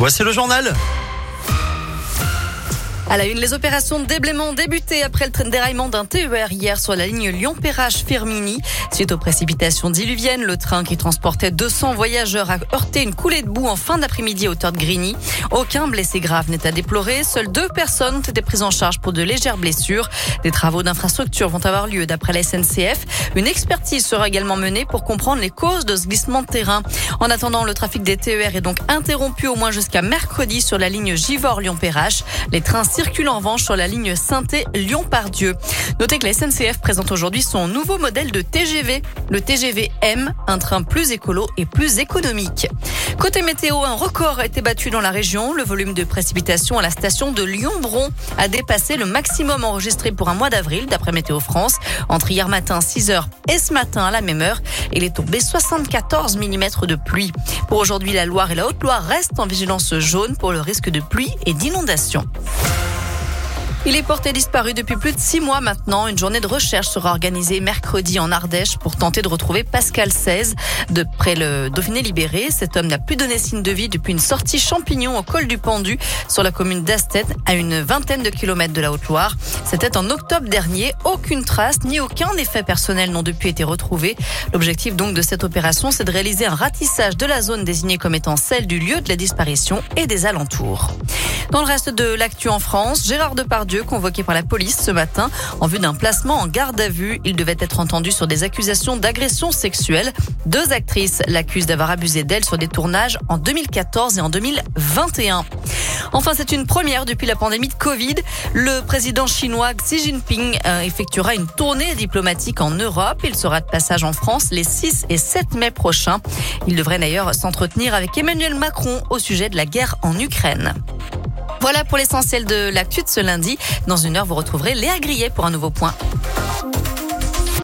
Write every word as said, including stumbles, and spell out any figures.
Voici le journal. À la une, les opérations de déblaiement ont débuté après le déraillement d'un T E R hier sur la ligne Lyon-Perrache-Firminy. Suite aux précipitations diluviennes, le train qui transportait deux cents voyageurs a heurté une coulée de boue en fin d'après-midi à hauteur de Grigny. Aucun blessé grave n'est à déplorer. Seules deux personnes ont été prises en charge pour de légères blessures. Des travaux d'infrastructure vont avoir lieu d'après la S N C F. Une expertise sera également menée pour comprendre les causes de ce glissement de terrain. En attendant, le trafic des T E R est donc interrompu au moins jusqu'à mercredi sur la ligne Givors-Lyon-Perrache. Les trains circule en revanche sur la ligne Sainté-Lyon-Pardieu. Notez que la S N C F présente aujourd'hui son nouveau modèle de T G V, le T G V M, un train plus écolo et plus économique. Côté météo, un record a été battu dans la région. Le volume de précipitations à la station de Lyon-Bron a dépassé le maximum enregistré pour un mois d'avril, d'après Météo France. Entre hier matin six heures et ce matin à la même heure, il est tombé soixante-quatorze millimètres de pluie. Pour aujourd'hui, la Loire et la Haute-Loire restent en vigilance jaune pour le risque de pluie et d'inondation. Il est porté disparu depuis plus de six mois maintenant. Une journée de recherche sera organisée mercredi en Ardèche pour tenter de retrouver Pascal seize. De près le Dauphiné libéré, cet homme n'a plus donné signe de vie depuis une sortie champignon au col du Pendu sur la commune d'Astet, à une vingtaine de kilomètres de la Haute-Loire. C'était en octobre dernier. Aucune trace ni aucun effet personnel n'ont depuis été retrouvés. L'objectif donc de cette opération, c'est de réaliser un ratissage de la zone désignée comme étant celle du lieu de la disparition et des alentours. Dans le reste de l'actu en France, Gérard Depardieu convoqué par la police ce matin en vue d'un placement en garde à vue. Il devait être entendu sur des accusations d'agression sexuelle. Deux actrices l'accusent d'avoir abusé d'elle sur des tournages en deux mille quatorze et en deux mille vingt et un. Enfin, c'est une première depuis la pandémie de Covid. Le président chinois Xi Jinping effectuera une tournée diplomatique en Europe. Il sera de passage en France les six et sept mai prochains. Il devrait d'ailleurs s'entretenir avec Emmanuel Macron au sujet de la guerre en Ukraine. Voilà pour l'essentiel de l'actu de ce lundi. Dans une heure, vous retrouverez Léa Grillet pour un nouveau point.